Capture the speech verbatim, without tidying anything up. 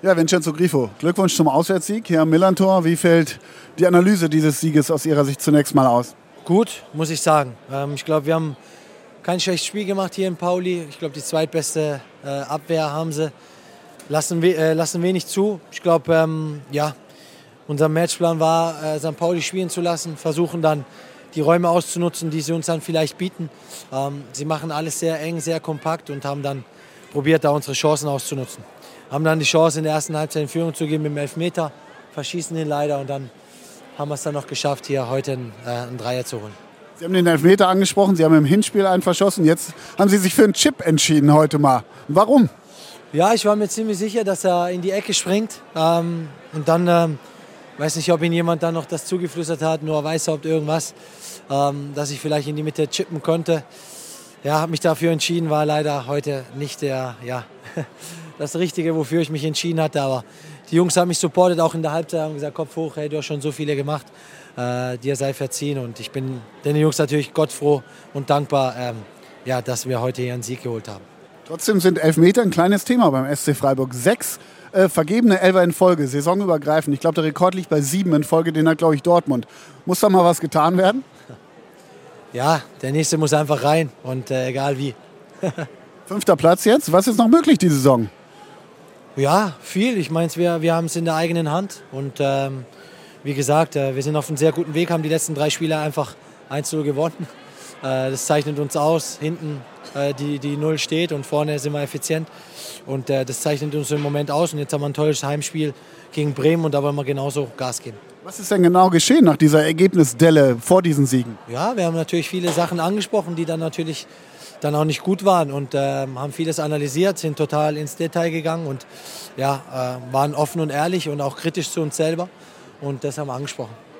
Ja, Vincenzo Grifo, Glückwunsch zum Auswärtssieg hier am Millantor. Wie fällt die Analyse dieses Sieges aus Ihrer Sicht zunächst mal aus? Gut, muss ich sagen. Ähm, ich glaube, wir haben kein schlechtes Spiel gemacht hier in Pauli. Ich glaube, die zweitbeste äh, Abwehr haben sie. Lassen, we äh, lassen wenig zu. Ich glaube, ähm, ja, unser Matchplan war, äh, Sankt Pauli spielen zu lassen, versuchen dann die Räume auszunutzen, die sie uns dann vielleicht bieten. Ähm, sie machen alles sehr eng, sehr kompakt und haben dann probiert, da unsere Chancen auszunutzen. Haben dann die Chance, in der ersten Halbzeit in Führung zu gehen mit dem Elfmeter, verschießen ihn leider und dann haben wir es dann noch geschafft, hier heute einen, äh, einen Dreier zu holen. Sie haben den Elfmeter angesprochen, Sie haben im Hinspiel einen verschossen. Jetzt haben Sie sich für einen Chip entschieden heute mal. Warum? Ja, ich war mir ziemlich sicher, dass er in die Ecke springt. Ähm, und dann, ähm, weiß nicht, ob Ihnen jemand dann noch das zugeflüstert hat, nur Weißhaupt irgendwas, ähm, dass ich vielleicht in die Mitte chippen konnte. Ja, habe mich dafür entschieden, war leider heute nicht der, ja, das Richtige, wofür ich mich entschieden hatte. Aber die Jungs haben mich supportet, auch in der Halbzeit, haben gesagt, Kopf hoch, hey, du hast schon so viele gemacht, äh, dir sei verziehen. Und ich bin den Jungs natürlich gottfroh und dankbar, ähm, ja, dass wir heute hier einen Sieg geholt haben. Trotzdem sind Elfmeter ein kleines Thema beim S C Freiburg. Sechs äh, vergebene Elfer in Folge, saisonübergreifend. Ich glaube, der Rekord liegt bei sieben in Folge, den hat, glaube ich, Dortmund. Muss da mal was getan werden? Ja, der nächste muss einfach rein und äh, egal wie. Fünfter Platz jetzt. Was ist noch möglich diese Saison? Ja, viel. Ich meine, wir, wir haben es in der eigenen Hand. Und ähm, wie gesagt, äh, wir sind auf einem sehr guten Weg, haben die letzten drei Spiele einfach eins zu null gewonnen. Äh, das zeichnet uns aus. Hinten äh, die, die Null steht und vorne sind wir effizient. Und äh, das zeichnet uns im Moment aus. Und jetzt haben wir ein tolles Heimspiel gegen Bremen und da wollen wir genauso Gas geben. Was ist denn genau geschehen nach dieser Ergebnisdelle vor diesen Siegen? Ja, wir haben natürlich viele Sachen angesprochen, die dann natürlich dann auch nicht gut waren und äh, haben vieles analysiert, sind total ins Detail gegangen und ja, äh, waren offen und ehrlich und auch kritisch zu uns selber und das haben wir angesprochen.